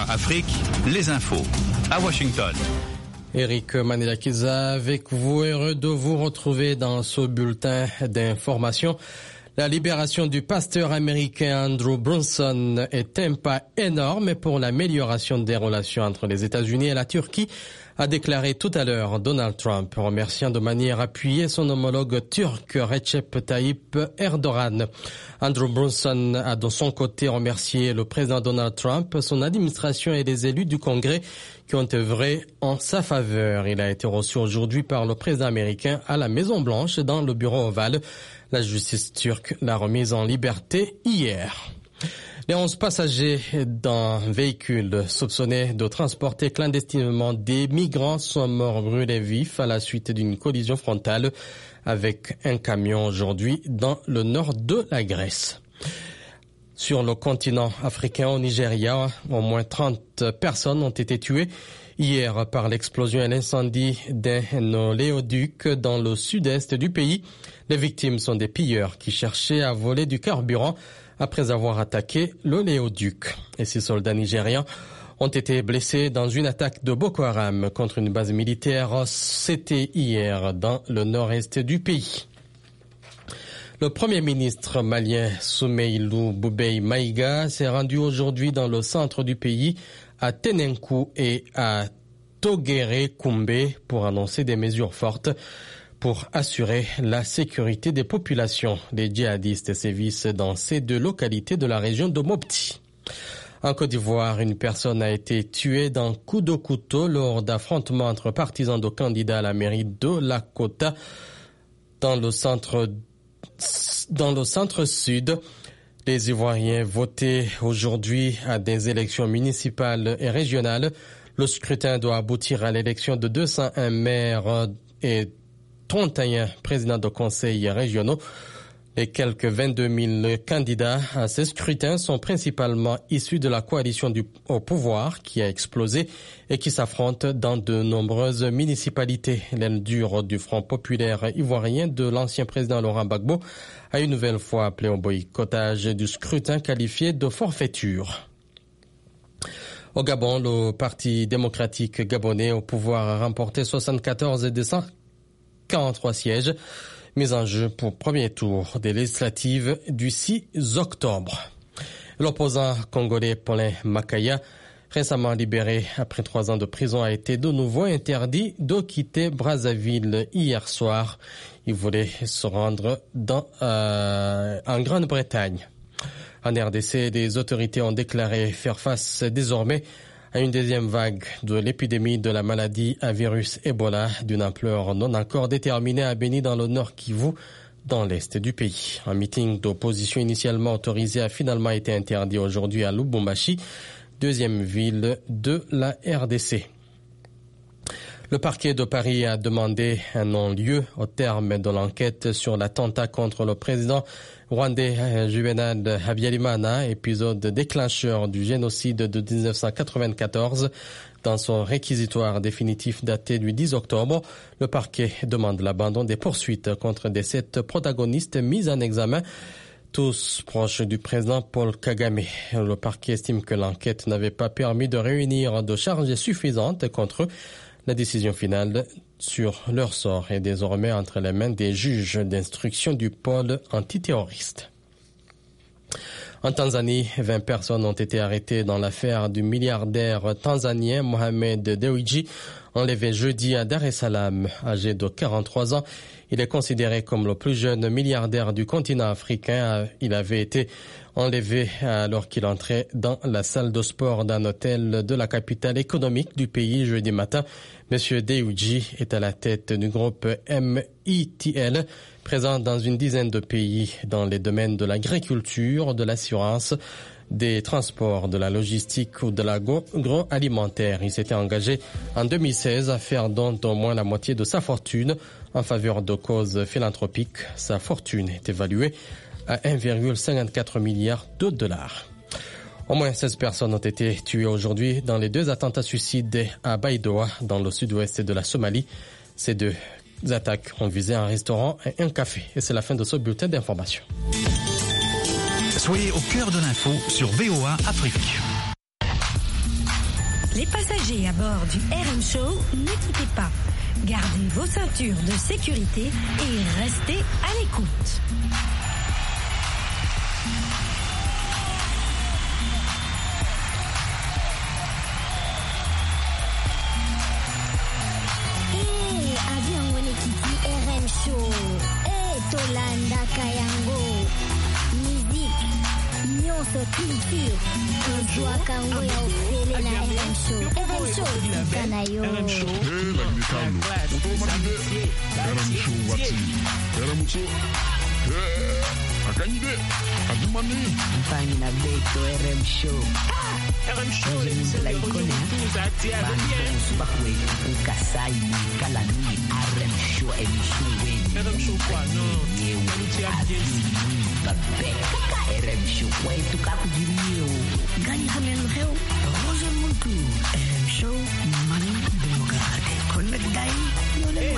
Afrique, les infos. À Washington. Eric Manilakiza avec vous, heureux de vous retrouver dans ce bulletin d'information. La libération du pasteur américain Andrew Brunson est un pas énorme pour l'amélioration des relations entre les États-Unis et la Turquie, a déclaré tout à l'heure Donald Trump, remerciant de manière appuyée son homologue turc Recep Tayyip Erdogan. Andrew Brunson a de son côté remercié le président Donald Trump, son administration et les élus du Congrès qui ont œuvré en sa faveur. Il a été reçu aujourd'hui par le président américain à la Maison-Blanche dans le bureau ovale. La justice turque l'a remise en liberté hier. Les 11 passagers d'un véhicule soupçonné de transporter clandestinement des migrants sont morts brûlés vifs à la suite d'une collision frontale avec un camion aujourd'hui dans le nord de la Grèce. Sur le continent africain, au Nigeria, au moins 30 personnes ont été tuées hier par l'explosion et l'incendie d'un oléoduc dans le sud-est du pays. Les victimes sont des pilleurs qui cherchaient à voler du carburant après avoir attaqué l'oléoduc. Et 6 soldats nigérians ont été blessés dans une attaque de Boko Haram contre une base militaire. C'était hier dans le nord-est du pays. Le premier ministre malien Soumeylou Boubèye Maïga s'est rendu aujourd'hui dans le centre du pays, à Tenenkou et à Togéré Koumbe, pour annoncer des mesures fortes pour assurer la sécurité des populations. Les djihadistes sévissent dans ces 2 localités de la région de Mopti. En Côte d'Ivoire, une personne a été tuée d'un coup de couteau lors d'affrontements entre partisans de candidats à la mairie de Lakota dans le centre-sud. Les Ivoiriens votaient aujourd'hui à des élections municipales et régionales. Le scrutin doit aboutir à l'élection de 201 maires et 31 présidents de conseils régionaux. Les quelques 22 000 candidats à ces scrutins sont principalement issus de la coalition au pouvoir qui a explosé et qui s'affronte dans de nombreuses municipalités. L'aile dure du Front populaire ivoirien de l'ancien président Laurent Gbagbo a une nouvelle fois appelé au boycottage du scrutin qualifié de forfaiture. Au Gabon, le Parti démocratique gabonais au pouvoir a remporté 74 des 143 sièges mis en jeu pour premier tour des législatives du 6 octobre. L'opposant congolais Paulin Makaya, récemment libéré après 3 ans de prison, a été de nouveau interdit de quitter Brazzaville hier soir. Il voulait se rendre en Grande-Bretagne. En RDC, les autorités ont déclaré faire face désormais à une deuxième vague de l'épidémie de la maladie à virus Ebola d'une ampleur non encore déterminée à Beni dans le Nord Kivu, dans l'est du pays. Un meeting d'opposition initialement autorisé a finalement été interdit aujourd'hui à Lubumbashi, deuxième ville de la RDC. Le parquet de Paris a demandé un non-lieu au terme de l'enquête sur l'attentat contre le président rwandais Juvenal Habyarimana, épisode déclencheur du génocide de 1994. Dans son réquisitoire définitif daté du 10 octobre, le parquet demande l'abandon des poursuites contre les 7 protagonistes mis en examen, tous proches du président Paul Kagame. Le parquet estime que l'enquête n'avait pas permis de réunir de charges suffisantes contre eux. La décision finale sur leur sort est désormais entre les mains des juges d'instruction du pôle antiterroriste. En Tanzanie, 20 personnes ont été arrêtées dans l'affaire du milliardaire tanzanien Mohamed Dewji, enlevé jeudi à Dar es Salaam. Âgé de 43 ans, il est considéré comme le plus jeune milliardaire du continent africain. Il avait été enlevé alors qu'il entrait dans la salle de sport d'un hôtel de la capitale économique du pays jeudi matin. Monsieur Dewji est à la tête du groupe MITL, présent dans une dizaine de pays dans les domaines de l'agriculture, de l'assurance, des transports, de la logistique ou de l'agroalimentaire. Il s'était engagé en 2016 à faire don d'au moins la moitié de sa fortune en faveur de causes philanthropiques. Sa fortune est évaluée à 1,54 milliard de dollars. Au moins 16 personnes ont été tuées aujourd'hui dans les 2 attentats suicides à Baidoa, dans le sud-ouest de la Somalie. Ces 2 attaques ont visé un restaurant et un café. Et c'est la fin de ce bulletin d'information. Soyez au cœur de l'info sur VOA Afrique. Les passagers à bord du RM Show, ne quittez pas. Gardez vos ceintures de sécurité et restez à l'écoute. RM Show, Tolanda Kayango, musique, nyonso culture, kozwa kango ya ofele na RM Show, kanayo. RM Show, Akanyide, Adumani. Mfani na Beto RM Show. RM Show, la icône. Bakwe, Ukasai, Kalanuni, RM Show, émission Wayne. RM Show quoi, non? RM Show, ouais, tout cas, Gani Hamel Reo, Roger Munku, RM Show, Mani, Démocrate, Connect Day,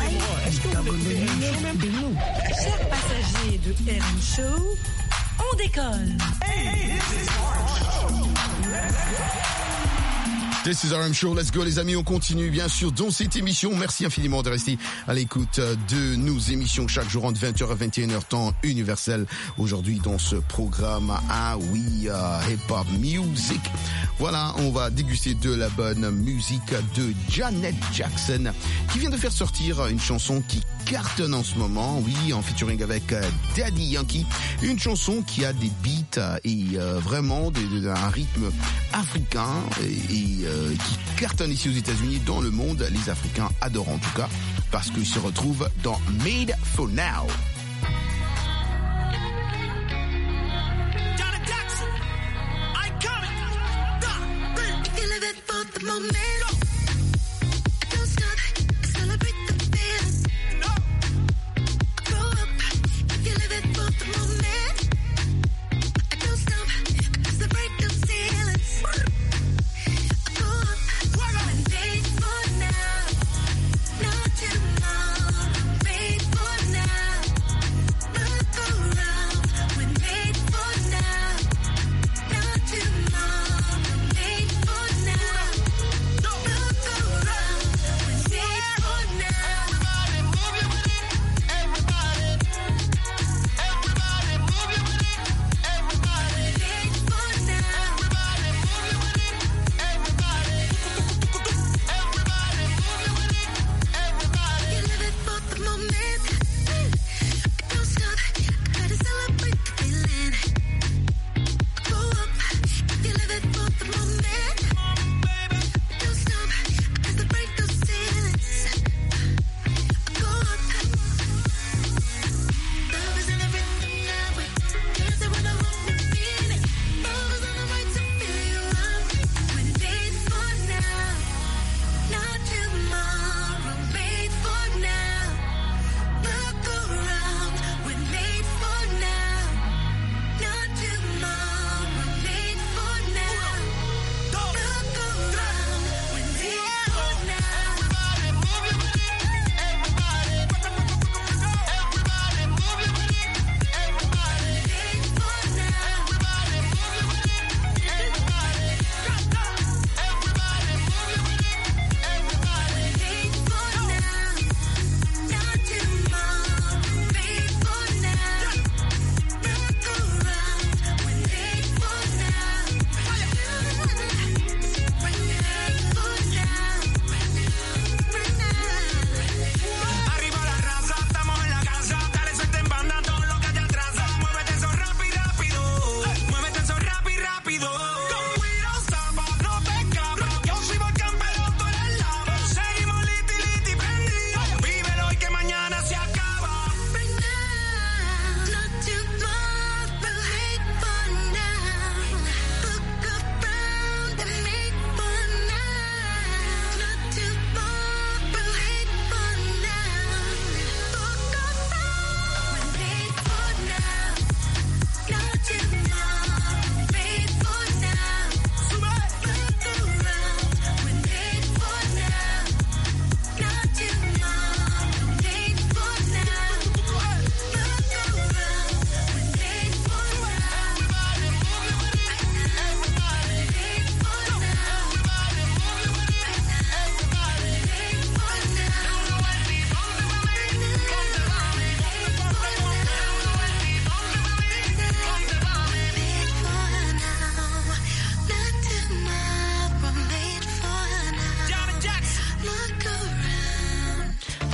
Chers passagers de RM Show, on décolle. This is RM Show, let's go les amis, on continue bien sûr dans cette émission. Merci infiniment de rester à l'écoute de nos émissions chaque jour entre 20h à 21h temps universel. Aujourd'hui dans ce programme, hip-hop music. Voilà, on va déguster de la bonne musique de Janet Jackson qui vient de faire sortir une chanson qui cartonne en ce moment, oui, en featuring avec Daddy Yankee. Une chanson qui a des beats et vraiment un rythme africain et qui cartonne ici aux États-Unis, dans le monde. Les Africains adorent en tout cas parce qu'ils se retrouvent dans Made for Now. Janet Jackson, I coming. If you live it for the moment.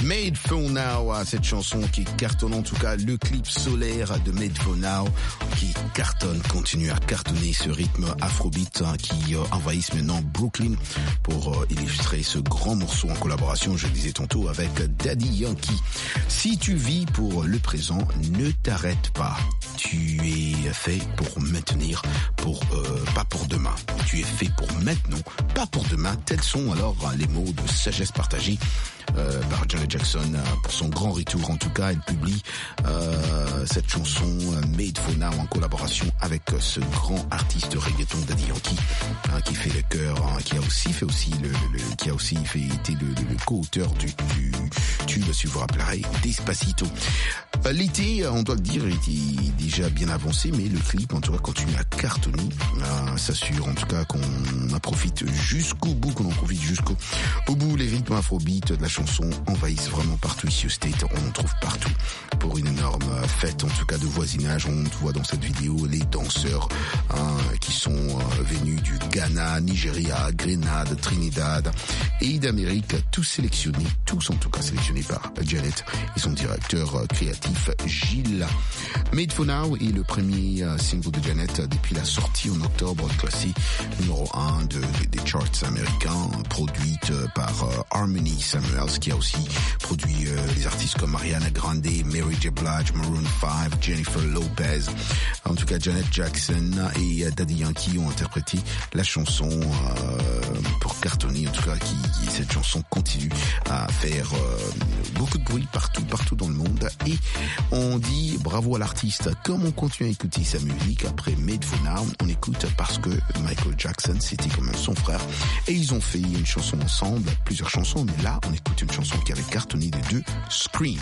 Made for Now, cette chanson qui cartonne, en tout cas le clip solaire de Made for Now qui cartonne, continue à cartonner, ce rythme afrobeat qui envahisse maintenant Brooklyn pour illustrer ce grand morceau en collaboration, je le disais tantôt, avec Daddy Yankee. Si tu vis pour le présent, ne t'arrête pas. Tu es fait pour maintenir, pas pour demain. Tu es fait pour maintenant, pas pour demain. Tels sont alors les mots de sagesse partagée par Janet Jackson pour son grand retour. En tout cas, elle publie cette chanson Made for Now en collaboration avec ce grand artiste reggaeton Daddy Yankee qui fait le chœur, qui a aussi été le co-auteur du tube, si vous vous rappellerez, Despacito. L'été, on doit le dire, il était déjà bien avancé, mais le clip en tout cas continue à cartonner. S'assure en tout cas qu'on en profite jusqu'au bout, au bout. Les rythmes afrobeat de la chanson envahissent vraiment partout ici au State. On en trouve partout pour une énorme fête, en tout cas de voisinage. On voit dans cette vidéo les danseurs qui sont venus du Ghana, Nigeria, Grenade, Trinidad et d'Amérique, tous en tout cas sélectionnés par Janet et son directeur créatif Gilles. Made for Now est le premier single de Janet depuis la sortie en octobre, classé numéro 1 des charts américains, produite par Harmony Samuels, qui a aussi produit des artistes comme Ariana Grande, Mary J. Blige, Maroon 5, Jennifer Lopez. En tout cas, Janet Jackson et Daddy Yankee ont interprété la chanson pour cartonner. En tout cas, cette chanson continue à faire beaucoup de bruit partout dans le monde. Et on dit bravo à l'artiste. Comme on continue à écouter sa musique après Made for Now, on écoute parce que Michael Jackson, c'était comme son frère. Et ils ont fait une chanson ensemble, plusieurs chansons, mais là, on écoute une chanson qui avait cartonné des deux, Scream.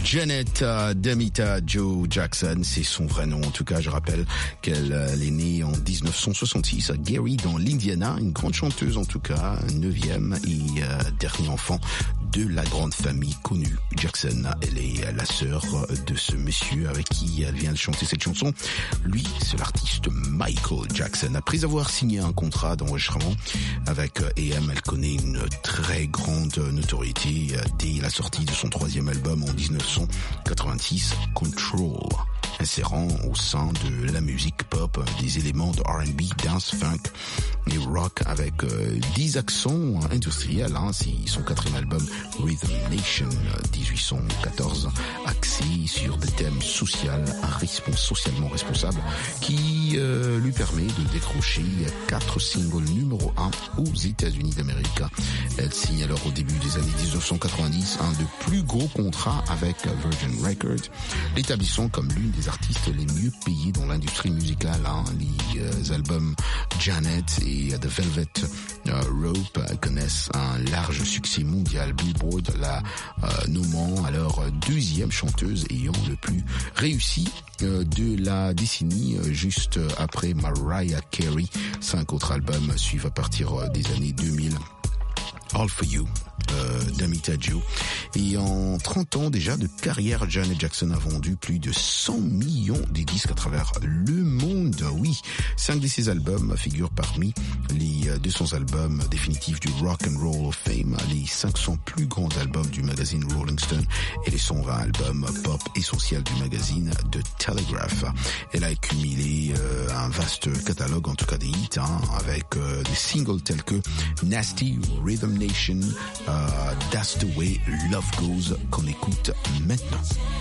Janet Damita Jo Jackson, c'est son vrai nom. En tout cas, je rappelle qu'elle est née en 1966 à Gary dans l'Indiana, une grande chanteuse en tout cas, 9e et dernier enfant de la grande famille connue Jackson. Elle est la sœur de ce monsieur avec qui elle vient de chanter cette chanson. Lui, c'est l'artiste Michael Jackson. Après avoir signé un contrat d'enregistrement avec AM, elle connaît une très grande notoriété dès la sortie de son 3e album en 1986, Control, insérant au sein de la musique pop des éléments de R&B, dance, funk et rock avec 10 accents industriels. C'est son 4e album Rhythm Nation 1814, axé sur des thèmes socialement responsables qui lui permet de décrocher 4 singles numéro 1 aux États-Unis d'Amérique. Elle signe alors au début des années 1990 un des plus gros contrats avec Virgin Records, l'établissant comme l'une des artistes les mieux payés dans l'industrie musicale. Les albums Janet et The Velvet Rope connaissent un large succès mondial. Billboard la nommant alors 2e chanteuse ayant le plus réussi de la décennie, juste après Mariah Carey. 5 autres albums suivent à partir des années 2000. All For You, Damita Jo. Et en 30 ans déjà de carrière, Janet Jackson a vendu plus de 100 millions de disques à travers le monde. Oui, 5 de ses albums figurent parmi les 200 albums définitifs du Rock and Roll of Fame, les 500 plus grands albums du magazine Rolling Stone et les 120 albums pop essentiels du magazine The Telegraph. Elle a accumulé un vaste catalogue, en tout cas des hits, avec des singles tels que Nasty, Rhythm Nation, That's the Way Love Goes, qu'on écoute maintenant.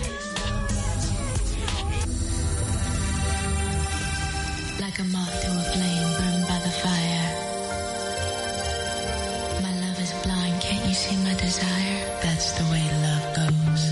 Like a moth to a flame burned by the fire. My love is blind, can't you see my desire? That's the way love goes.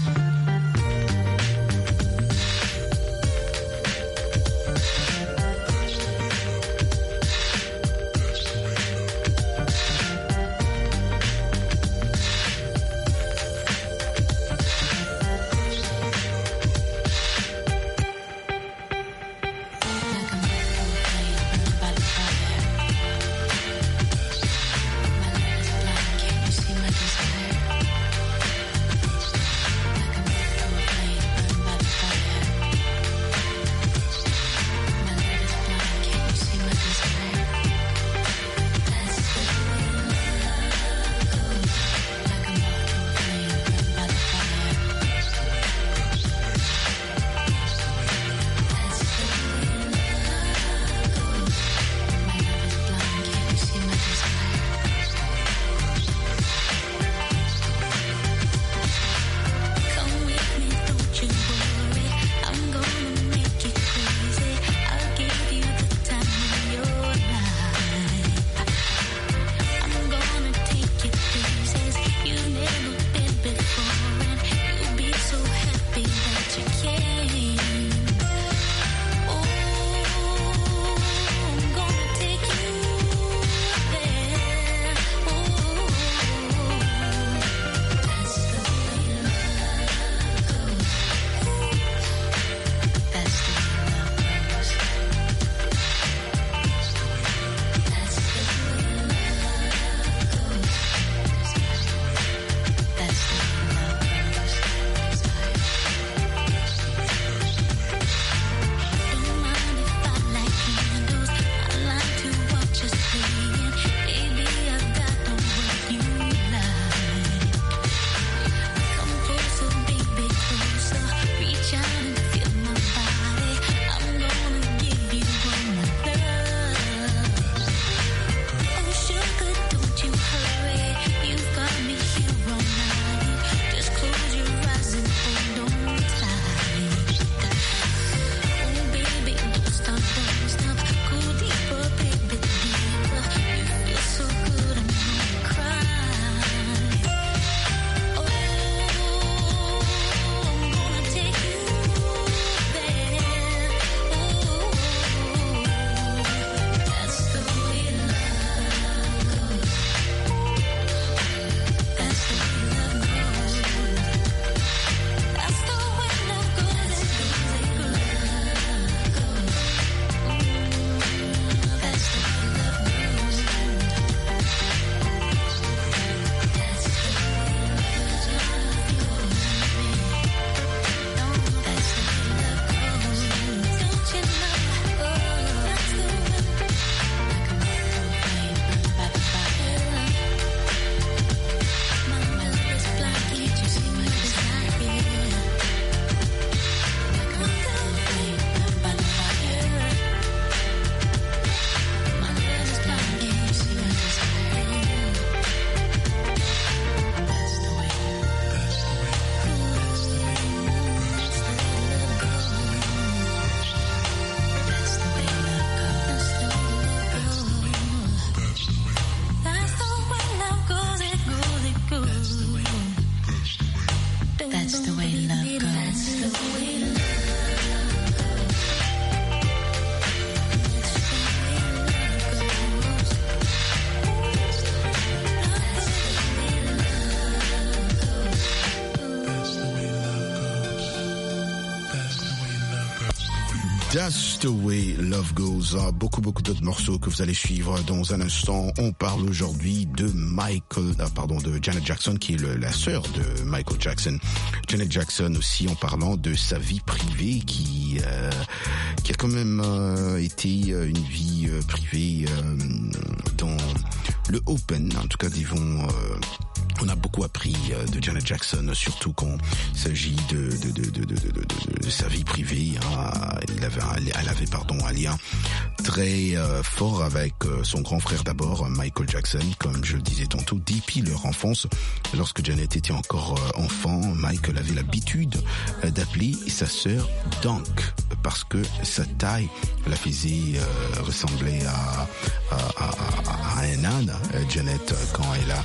That's the way love goes. Beaucoup d'autres morceaux que vous allez suivre dans un instant. On parle aujourd'hui de de Janet Jackson, qui est la sœur de Michael Jackson. Janet Jackson aussi, en parlant de sa vie privée, qui a quand même été une vie privée dans le open. En tout cas, disons, on a beaucoup appris de Janet Jackson, surtout quand il s'agit de sa vie privée. Elle avait un lien très fort avec son grand frère d'abord, Michael Jackson, comme je le disais tantôt, depuis leur enfance. Lorsque Janet était encore enfant, Michael avait l'habitude d'appeler sa sœur Dunk, parce que sa taille la faisait ressembler à un âne. Janet, quand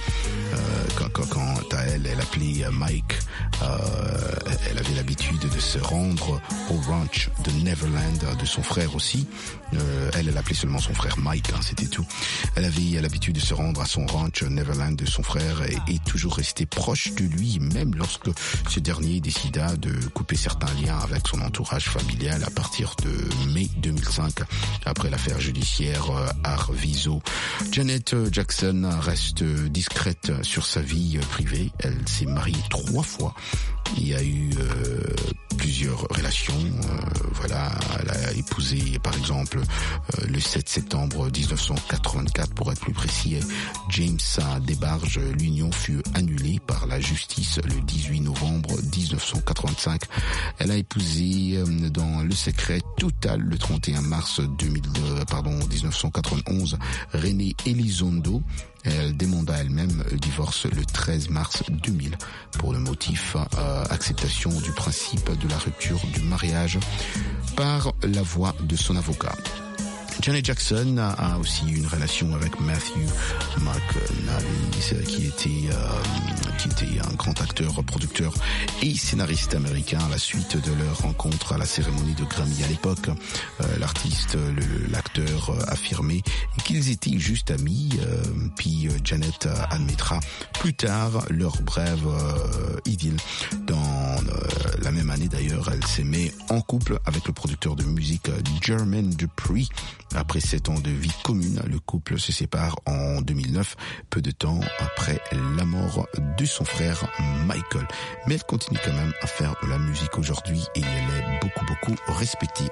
elle appelait Mike, elle avait l'habitude de se rendre au ranch de Neverland de son frère aussi. Elle appelait seulement son frère Mike, c'était tout. Elle avait l'habitude de se rendre à son ranch Neverland de son frère et toujours rester proche de lui, même lorsque ce dernier décida de couper certains liens avec son entourage familial à partir de mai 2005, après l'affaire judiciaire Arvizo. Janet Jackson reste discrète sur sa vie privée. Elle s'est mariée 3 fois. Il y a eu plusieurs relations. Elle a épousé, par exemple, le 7 septembre 1984, pour être plus précis, James Debarge. L'union fut annulée par la justice le 18 novembre 1985. Elle a épousé dans le secret total le 31 mars 1991 René Elizondo. Elle demanda elle-même le divorce le 13 mars 2000 pour le motif acceptation du principe de la rupture du mariage par la voix de son avocat. Janet Jackson a aussi une relation avec Matthew McNally, qui était un grand acteur, producteur et scénariste américain. À la suite de leur rencontre à la cérémonie de Grammy à l'époque, l'acteur affirmait qu'ils étaient juste amis, puis Janet admettra plus tard leur brève idylle. Dans la même année d'ailleurs, elle s'est mise en couple avec le producteur de musique Jermaine Dupri. Après 7 ans de vie commune, le couple se sépare en 2009, peu de temps après la mort de son frère Michael. Mais elle continue quand même à faire de la musique aujourd'hui et elle est beaucoup respectée.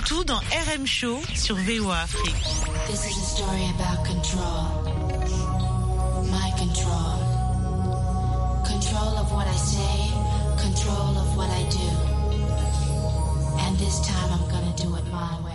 Montou dans RM Show sur VOA Afrique. This is a story about control. My control. Control of what I say, control of what I do. And this time I'm gonna do it my way.